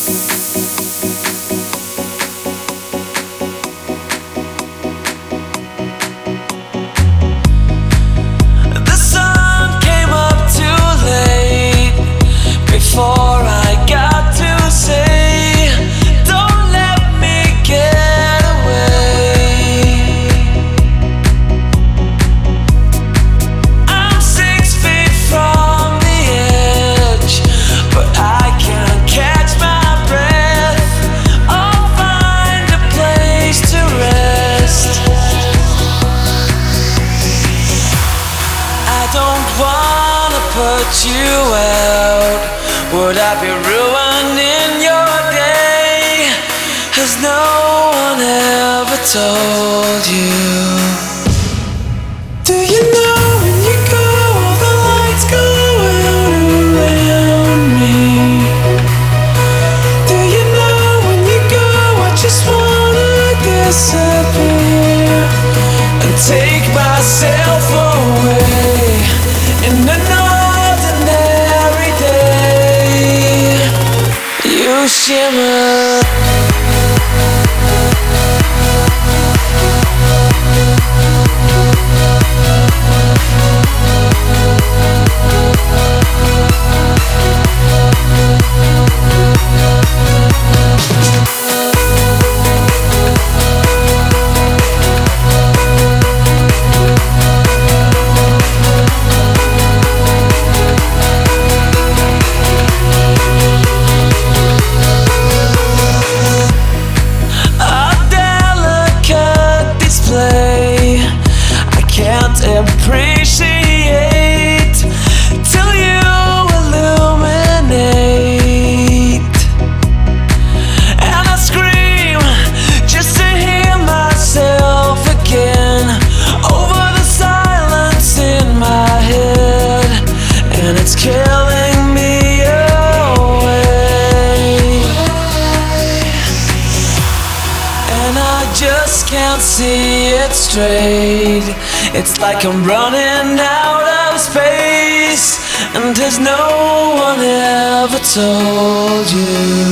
Put you out, would I be ruining your day? Has no one ever told you? Do you know when you go, all the lights go out around me? Do you know when you go, I just wanna disappear and take myself away in another you shimmer. Appreciate till you illuminate, and I scream just to hear myself again over the silence in my head, and it's killing me away, and I just can't see it straight. It's like I'm running out of space, and has no one ever told you?